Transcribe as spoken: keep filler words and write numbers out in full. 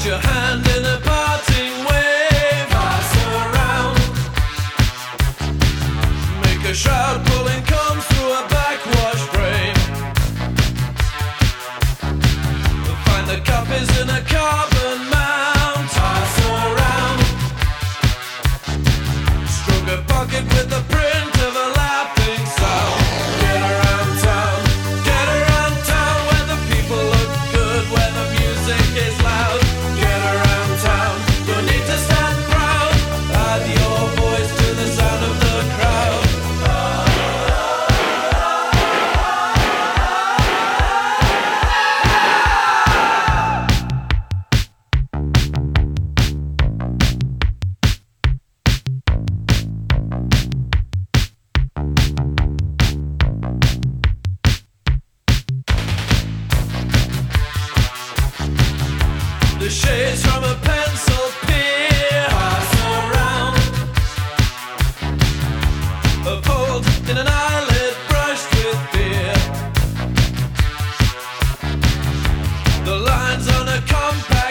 your hand in a parting wave. Pass around. Make a shroud pulling comes through a backwash frame. Find the cup is in a carbon mount. Pass around. Stroke a pocket with the print of a laughing sound. Get around town, get around town, where the people look good, where the music is loud. Get around town, you need to stand proud. Add your voice to the sound of the crowd. The shades from a pencil pier pass around. A fold in an eyelid brushed with fear. The lines on a compact